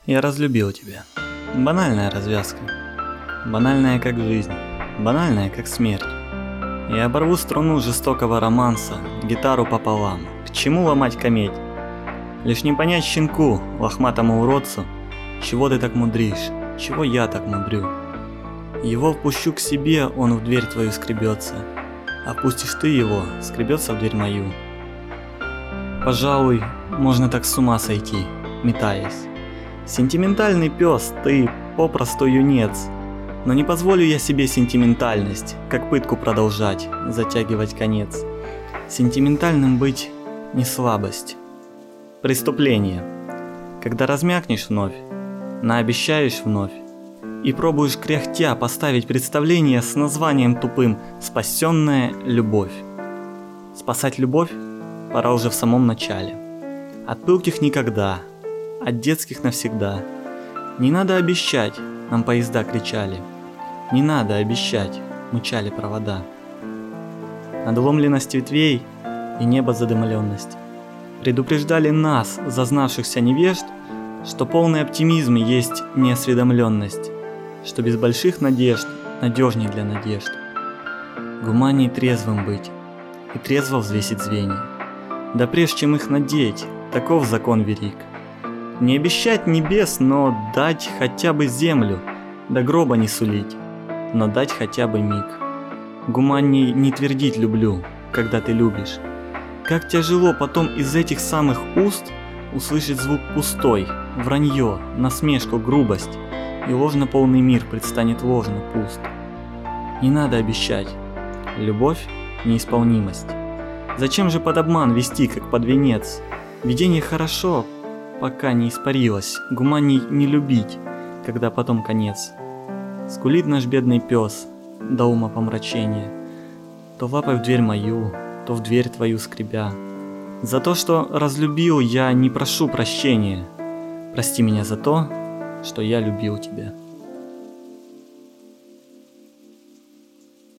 Я разлюбил тебя. Банальная развязка. Банальная как жизнь. Банальная как смерть. Я оборву струну жестокого романса, гитару пополам. К чему ломать кометь? Лишь не понять щенку, лохматому уродцу, чего ты так мудришь, чего я так мудрю. Его впущу к себе, он в дверь твою скребется, а впустишь ты его, скребется в дверь мою. Пожалуй, можно так с ума сойти, метаясь. Сентиментальный пес, ты попросту юнец, но не позволю я себе сентиментальность, как пытку продолжать, затягивать конец. Сентиментальным быть не слабость. Преступление. Когда размякнешь вновь, наобещаешь вновь, и пробуешь кряхтя поставить представление с названием тупым «Спасенная любовь». Спасать любовь пора уже в самом начале. От пылких никогда, от детских навсегда. Не надо обещать, нам поезда кричали. Не надо обещать, мычали провода. Надломленность ветвей и небо задымленность предупреждали нас, зазнавшихся невежд, что полный оптимизм есть неосведомленность, что без больших надежд надежней для надежд. Гуманней трезвым быть и трезво взвесить звенья. Да прежде чем их надеть, таков закон велик. Не обещать небес, но дать хотя бы землю, до гроба не сулить, но дать хотя бы миг. Гуманней не твердить люблю, когда ты любишь. Как тяжело потом из этих самых уст услышать звук пустой, вранье, насмешку, грубость, и ложно полный мир предстанет ложно пуст. Не надо обещать. Любовь – неисполнимость. Зачем же под обман вести, как под венец? Видение хорошо, пока не испарилось, гуманней не любить, когда потом конец. Скулит наш бедный пес до ума помрачения, то лапой в дверь мою, то в дверь твою скребя. За то, что разлюбил, я не прошу прощения. Прости меня за то, что я любил тебя.